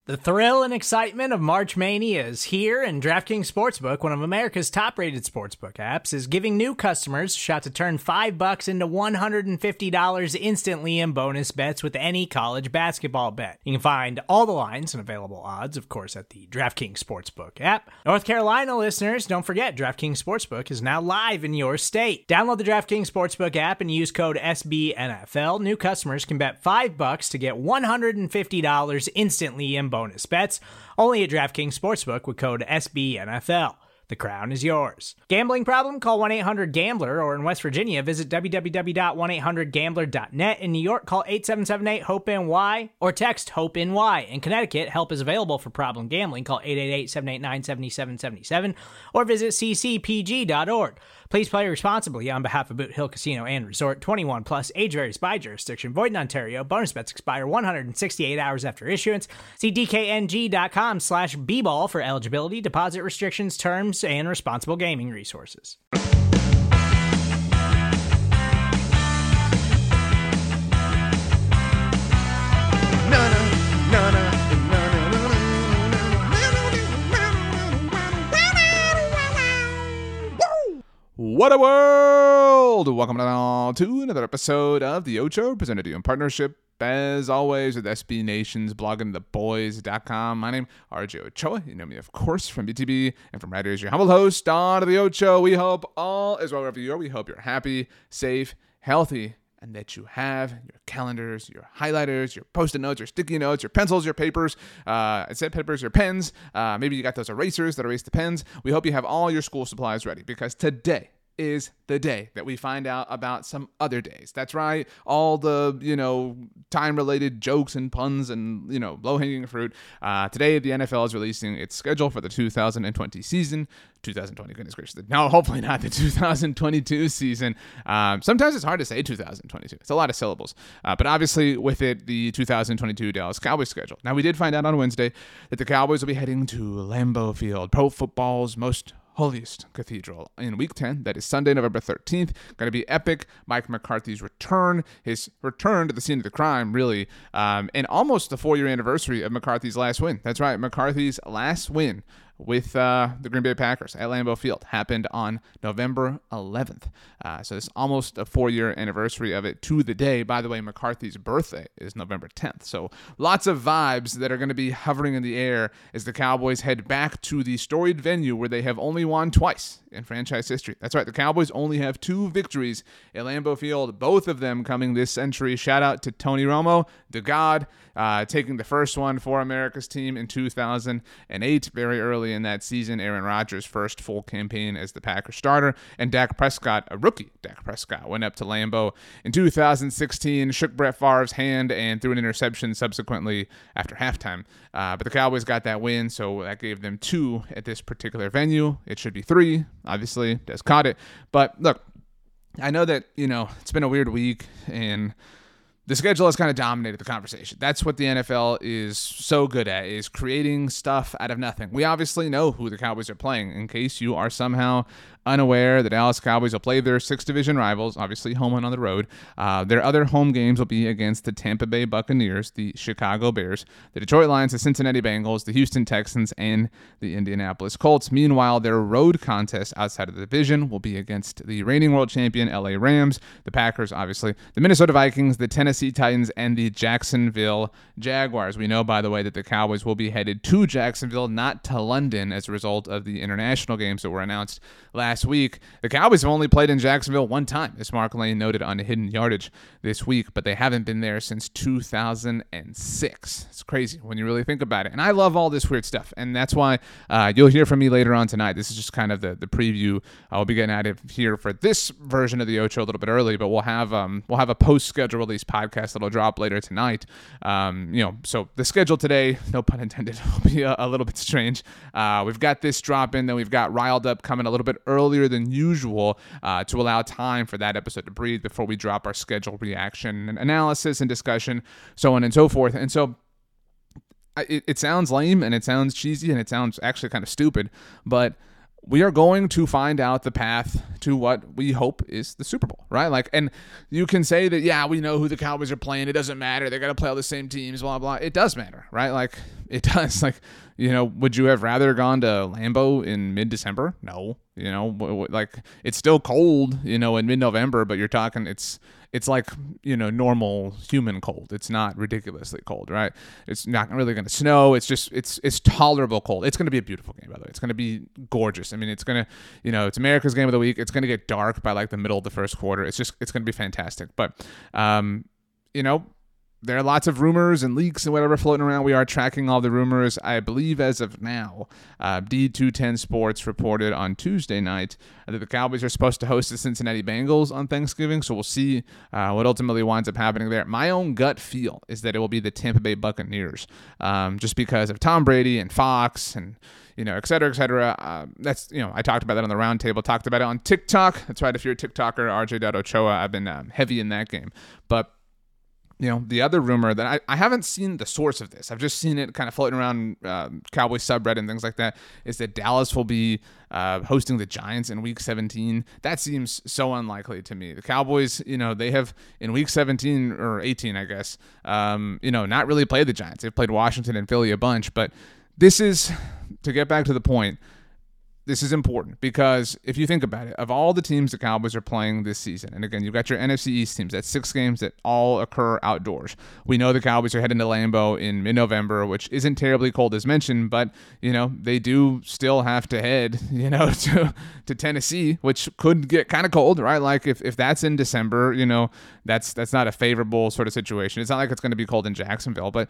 The thrill and excitement of March Mania is here, and DraftKings Sportsbook, one of America's top-rated sportsbook apps, is giving new customers a shot to turn $5 into $150 instantly in bonus bets with any college basketball bet. You can find all the lines and available odds, of course, at the DraftKings Sportsbook app. North Carolina listeners, don't forget, DraftKings Sportsbook is now live in your state. Download the DraftKings Sportsbook app and use code SBNFL. New customers can bet $5 to get $150 instantly in bonus bets, only at DraftKings Sportsbook with code SBNFL. The crown is yours. Gambling problem? Call 1-800-GAMBLER, or in West Virginia, visit www.1800gambler.net. In New York, call 877-8-HOPE-NY or text HOPE-NY. In Connecticut, help is available for problem gambling. Call 888-789-7777 or visit ccpg.org. Please play responsibly on behalf of Boot Hill Casino and Resort. 21 plus, age varies by jurisdiction. Void in Ontario. Bonus bets expire 168 hours after issuance. See dkng.com/bball for eligibility, deposit restrictions, terms, and responsible gaming resources. What a world! Welcome to another episode of The Ocho, presented to you in partnership, as always, with SB Nation's bloggingtheboys.com. My name is RJ Ochoa. You know me, of course, from BTB and from Writers, your humble host on The Ocho. We hope all is well wherever you are. We hope you're happy, safe, healthy, and that you have your calendars, your highlighters, your Post-it notes, your sticky notes, your pencils, your papers, your pens. Maybe you got those erasers that erase the pens. We hope you have all your school supplies ready, because today is the day that we find out about some other days. That's right. All the, time-related jokes and puns and, low-hanging fruit. Today, the NFL is releasing its schedule for the 2020 season. 2020, goodness gracious. No, hopefully not the 2022 season. Sometimes it's hard to say 2022. It's a lot of syllables. But obviously, with it, the 2022 Dallas Cowboys schedule. Now, we did find out on Wednesday that the Cowboys will be heading to Lambeau Field, pro football's most holiest cathedral, in week 10. That is Sunday, November 13th. Going to be epic. Mike McCarthy's return, his return to the scene of the crime, really, and almost the 4-year anniversary of McCarthy's last win. That's right, McCarthy's last win with the Green Bay Packers at Lambeau Field happened on November 11th. So it's almost a 4-year anniversary of it to the day. By the way, McCarthy's birthday is November 10th. So lots of vibes that are going to be hovering in the air as the Cowboys head back to the storied venue where they have only won twice in franchise history. That's right, the Cowboys only have 2 victories at Lambeau Field, both of them coming this century. Shout out to Tony Romo, the God, taking the first one for America's team in 2008, very early in that season. Aaron Rodgers' first full campaign as the Packers starter, and Dak Prescott, a rookie Dak Prescott, went up to Lambeau in 2016, shook Brett Favre's hand, and threw an interception subsequently after halftime. But the Cowboys got that win, so that gave them 2 at this particular venue. It should be 3, obviously. Des caught it. But look, I know that, it's been a weird week, and the schedule has kind of dominated the conversation. That's what the NFL is so good at, is creating stuff out of nothing. We obviously know who the Cowboys are playing. In case you are somehow unaware, the Dallas Cowboys will play their 6th division rivals, obviously home and on the road. Their other home games will be against the Tampa Bay Buccaneers, the Chicago Bears, the Detroit Lions, the Cincinnati Bengals, the Houston Texans, and the Indianapolis Colts. Meanwhile, their road contest outside of the division will be against the reigning world champion LA Rams, the Packers, obviously, the Minnesota Vikings, the Tennessee Titans, and the Jacksonville Jaguars. We know, by the way, that the Cowboys will be headed to Jacksonville, not to London, as a result of the international games that were announced last week. The Cowboys have only played in Jacksonville one time, as Mark Lane noted on the Hidden Yardage this week, but they haven't been there since 2006. It's crazy when you really think about it. And I love all this weird stuff, and that's why you'll hear from me later on tonight. This is just kind of the preview. I'll be getting out of here for this version of the Ocho a little bit early, but we'll have a post-schedule release podcast that'll drop later tonight. So the schedule today, no pun intended, will be a little bit strange. We've got this drop in, then we've got Riled Up coming a little bit earlier than usual to allow time for that episode to breathe before we drop our schedule reaction and analysis and discussion, so on and so forth. And so it sounds lame and it sounds cheesy and it sounds actually kind of stupid, but we are going to find out the path to what we hope is the Super Bowl, right? Like, and you can say that, yeah, we know who the Cowboys are playing. It doesn't matter. They got to play all the same teams, blah, blah. It does matter, right? Like, it does. Like, would you have rather gone to Lambeau in mid-December? No. Like, it's still cold, in mid-November, but you're talking, it's like, normal human cold. It's not ridiculously cold, right? It's not really going to snow. It's just, it's tolerable cold. It's going to be a beautiful game, by the way. It's going to be gorgeous. I mean, it's going to, it's America's game of the week. It's going to get dark by like the middle of the first quarter. It's going to be fantastic. But, there are lots of rumors and leaks and whatever floating around. We are tracking all the rumors. I believe as of now, D210 Sports reported on Tuesday night that the Cowboys are supposed to host the Cincinnati Bengals on Thanksgiving. So we'll see what ultimately winds up happening there. My own gut feel is that it will be the Tampa Bay Buccaneers, just because of Tom Brady and Fox and et cetera, et cetera. That's, I talked about that on the roundtable, talked about it on TikTok. That's right. If you're a TikToker, RJ.Ochoa, I've been heavy in that game. But the other rumor that I haven't seen the source of this, I've just seen it kind of floating around Cowboys subreddit and things like that, is that Dallas will be hosting the Giants in Week 17. That seems so unlikely to me. The Cowboys, they have in Week 17 or 18, I guess, not really played the Giants. They've played Washington and Philly a bunch, but this is, to get back to the point, this is important because if you think about it, of all the teams the Cowboys are playing this season, and again, you've got your NFC East teams, that's 6 games that all occur outdoors. We know the Cowboys are heading to Lambeau in mid-November, which isn't terribly cold as mentioned, but, they do still have to head, to Tennessee, which could get kind of cold, right? Like if that's in December, that's not a favorable sort of situation. It's not like it's going to be cold in Jacksonville, but,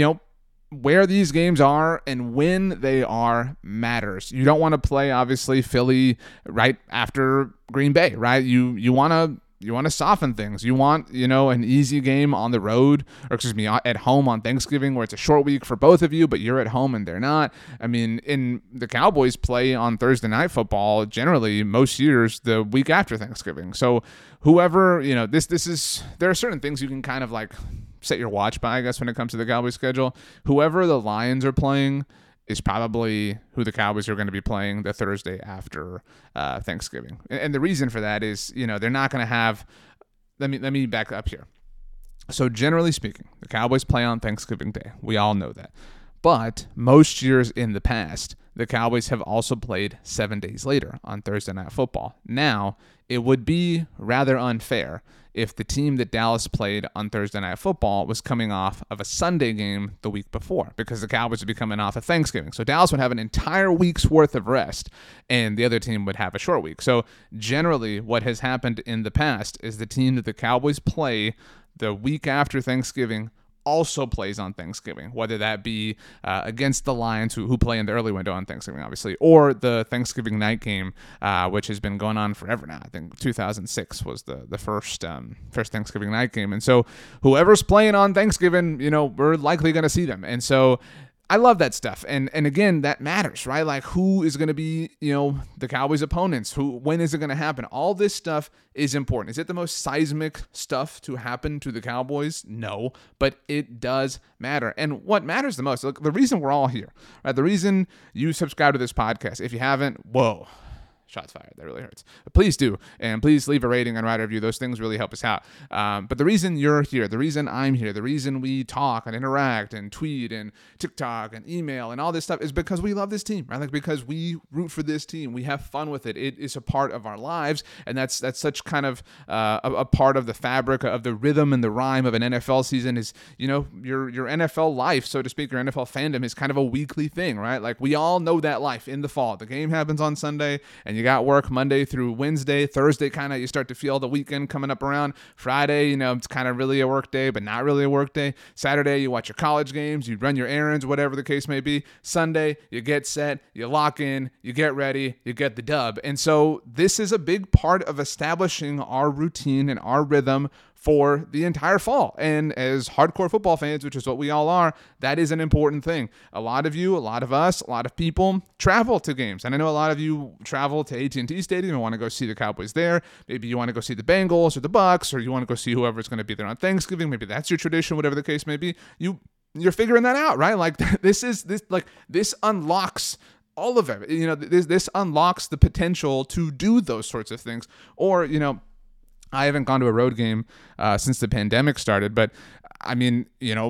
where these games are and when they are matters. You don't want to play, obviously, Philly right after Green Bay, right? You want to soften things. You want, an easy game on the road, or at home on Thanksgiving, where it's a short week for both of you, but you're at home and they're not. I mean, in the Cowboys play on Thursday Night Football, generally most years the week after Thanksgiving. So whoever, this is, there are certain things you can kind of like set your watch by, I guess, when it comes to the Cowboys schedule. Whoever the Lions are playing is probably who the Cowboys are going to be playing the Thursday after Thanksgiving. And the reason for that is, they're not going to have, let me back up here. So generally speaking, the Cowboys play on Thanksgiving Day. We all know that. But most years in the past, the Cowboys have also played 7 days later on Thursday Night Football. Now, it would be rather unfair if the team that Dallas played on Thursday Night Football was coming off of a Sunday game the week before, because the Cowboys would be coming off of Thanksgiving. So Dallas would have an entire week's worth of rest, and the other team would have a short week. So generally what has happened in the past is the team that the Cowboys play the week after Thanksgiving also plays on Thanksgiving, whether that be against the Lions, who play in the early window on Thanksgiving, obviously, or the Thanksgiving night game, which has been going on forever now. I think 2006 was the first Thanksgiving night game. And so whoever's playing on Thanksgiving, we're likely going to see them. And so I love that stuff. And again, that matters, right? Like, who is going to be, the Cowboys' opponents? When is it going to happen? All this stuff is important. Is it the most seismic stuff to happen to the Cowboys? No, but it does matter. And what matters the most, look, the reason we're all here, right? The reason you subscribe to this podcast, if you haven't, whoa. Shots fired. That really hurts. But please do. And please leave a rating and write a review. Those things really help us out. But the reason you're here, the reason I'm here, the reason we talk and interact and tweet and TikTok and email and all this stuff is because we love this team, right? Like, because we root for this team. We have fun with it. It is a part of our lives. And that's such kind of a part of the fabric of the rhythm and the rhyme of an NFL season is, your NFL life, so to speak, your NFL fandom is kind of a weekly thing, right? Like, we all know that life in the fall. The game happens on Sunday and you got work Monday through Wednesday. Thursday, kind of, you start to feel the weekend coming up around. Friday, it's kind of really a work day, but not really a work day. Saturday, you watch your college games, you run your errands, whatever the case may be. Sunday, you get set, you lock in, you get ready, you get the dub. And so this is a big part of establishing our routine and our rhythm for the entire fall. And as hardcore football fans, which is what we all are, that is an important thing. A lot of you, a lot of us, a lot of people travel to games. And I know a lot of you travel to AT&T Stadium and want to go see the Cowboys there. Maybe you want to go see the Bengals or the Bucks, or you want to go see whoever's going to be there on Thanksgiving. Maybe that's your tradition, whatever the case may be. You're figuring that out, right? Like, this unlocks all of it. This unlocks the potential to do those sorts of things. Or, I haven't gone to a road game since the pandemic started, but I mean,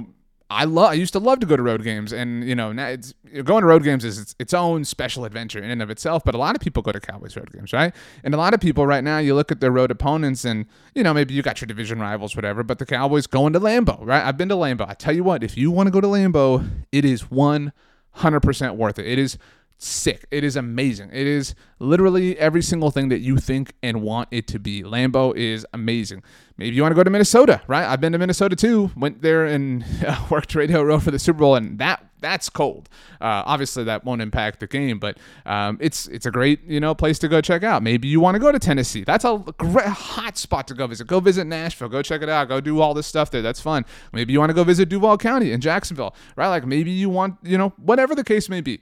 I used to love to go to road games, and now going to road games is its own special adventure in and of itself. But a lot of people go to Cowboys road games, right? And a lot of people right now, you look at their road opponents, and maybe you got your division rivals, whatever. But the Cowboys going to Lambeau, right? I've been to Lambeau. I tell you what, if you want to go to Lambeau, it is 100% worth it. It is sick. It is amazing. It is literally every single thing that you think and want it to be. Lambeau is amazing. Maybe you want to go to Minnesota, right? I've been to Minnesota too. Went there and worked Radio Row for the Super Bowl, and that's cold. Obviously, that won't impact the game, but it's a great place to go check out. Maybe you want to go to Tennessee. That's a great hot spot to go visit. Go visit Nashville. Go check it out. Go do all this stuff there. That's fun. Maybe you want to go visit Duval County in Jacksonville, right? Like maybe you want whatever the case may be.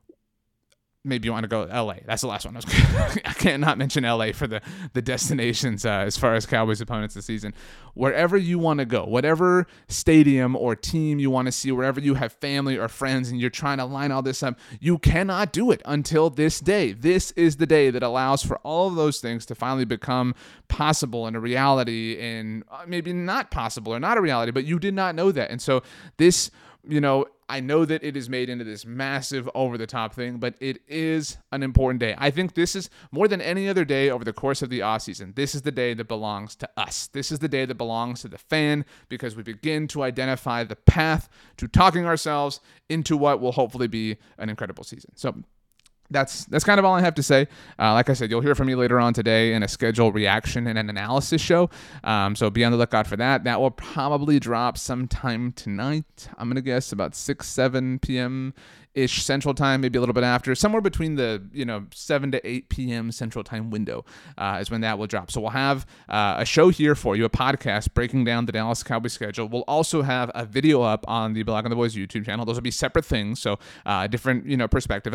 Maybe you want to go to LA. That's the last one. I can't not mention LA for the destinations as far as Cowboys opponents this season. Wherever you want to go, whatever stadium or team you want to see, wherever you have family or friends and you're trying to line all this up, you cannot do it until this day. This is the day that allows for all of those things to finally become possible and a reality, and maybe not possible or not a reality, but you did not know that. And so this, I know that it is made into this massive over-the-top thing, but it is an important day. I think this is more than any other day over the course of the offseason. This is the day that belongs to us. This is the day that belongs to the fan, because we begin to identify the path to talking ourselves into what will hopefully be an incredible season. So that's kind of all I have to say. Like I said, you'll hear from me later on today in a scheduled reaction and an analysis show. So be on the lookout for that. That will probably drop sometime tonight. I'm going to guess about 7 p.m.-ish Central Time, maybe a little bit after. Somewhere between the 7 to 8 p.m. Central Time window is when that will drop. So we'll have a show here for you, a podcast breaking down the Dallas Cowboys schedule. We'll also have a video up on the Blogging the Boys YouTube channel. Those will be separate things, so different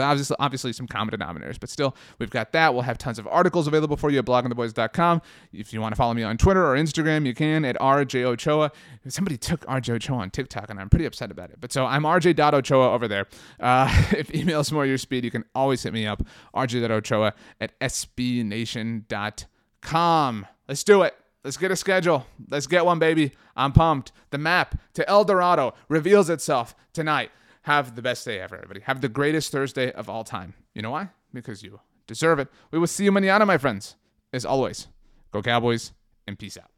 but still, we've got that. We'll have tons of articles available for you at bloggingtheboys.com. If you want to follow me on Twitter or Instagram, you can at RJ Ochoa. Somebody took RJ Ochoa on TikTok, and I'm pretty upset about it. But so I'm RJ.Ochoa over there. If email's more your speed, you can always hit me up, RJ.Ochoa at SBNation.com. Let's do it. Let's get a schedule. Let's get one, baby. I'm pumped. The map to El Dorado reveals itself tonight. Have the best day ever, everybody. Have the greatest Thursday of all time. You know why? Because you deserve it. We will see you mañana, my friends. As always, go Cowboys and peace out.